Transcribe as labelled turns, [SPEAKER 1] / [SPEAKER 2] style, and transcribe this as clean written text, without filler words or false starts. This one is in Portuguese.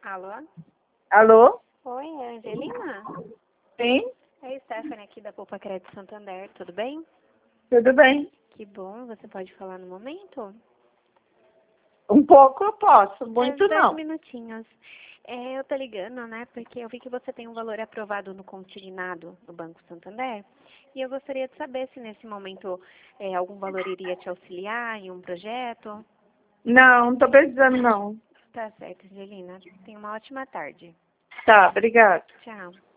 [SPEAKER 1] Alô?
[SPEAKER 2] Alô?
[SPEAKER 1] Oi, é a Angelina?
[SPEAKER 2] Sim?
[SPEAKER 1] É a Stephanie aqui da Poupa Crédito Santander, tudo bem?
[SPEAKER 2] Tudo bem?
[SPEAKER 1] Que bom, você pode falar no momento?
[SPEAKER 2] Um pouco eu posso,
[SPEAKER 1] É,
[SPEAKER 2] muito
[SPEAKER 1] 10
[SPEAKER 2] não.
[SPEAKER 1] minutinhos. Eu tô ligando, né, porque eu vi que você tem um valor aprovado no consignado do Banco Santander e eu gostaria de saber se nesse momento algum valor iria te auxiliar em um projeto.
[SPEAKER 2] Não tô precisando não.
[SPEAKER 1] Tá certo, Angelina. Tenha uma ótima tarde.
[SPEAKER 2] Tá, obrigada.
[SPEAKER 1] Tchau.